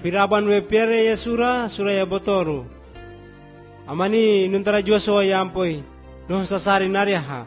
firaban we piere ya sura ya botoru. Amani nuntara jua soa yampoi doh sasari nariaha.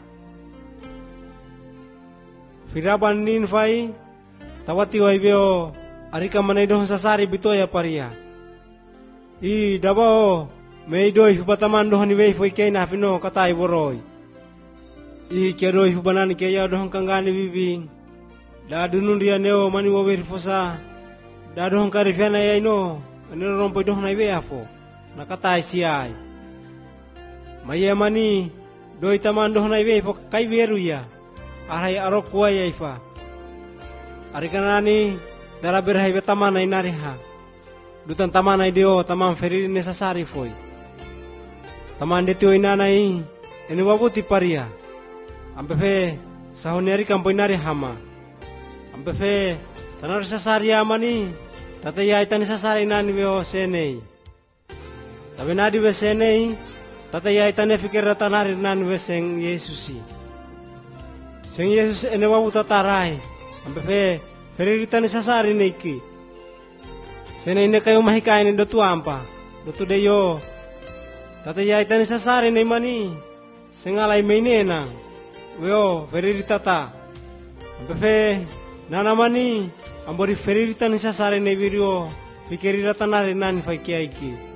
Firaban nin fai tawati waibeo arika manai doh sasari bitoya paria. I dabao meidoi hubataman doh ni wei foi kena fino katai boroi. I kedoi hubanan keya doh kangani bibing. Da dunun dia neo mani wawir fosa. Da doh karifiana ya ino anero rompoi doh na wei afo. Nakatai siai. Maya mani doi taman doh na wei fo kai beru ya. Arai arok kuai ya ifa. Arikanani dara berhai betaman na inariha. Dutan taman ay dio taman feriri necessary foi. Taman detio inanai eni wabuti paria. Ampefe sahoniari kampo inari hama. Ampefe tanar sasari amani tata ya itani sasari nani veo senei. Tabe nadi ve senei tata ya itani fikir tanari nani ve seng Yesusi. Seng Yesus eni wabuta tarai. Ampefe feriri tani sasari neiki. Sene ine kayo mahikain ni dotu ampa, dotu deyo. Tata ya itani sasari ni mani, sengalai mainena, weo feriri tata. Ampefe nana mani, ambori feriri tani sasari ni virio, fikiri ratanari nani fai kiaiki.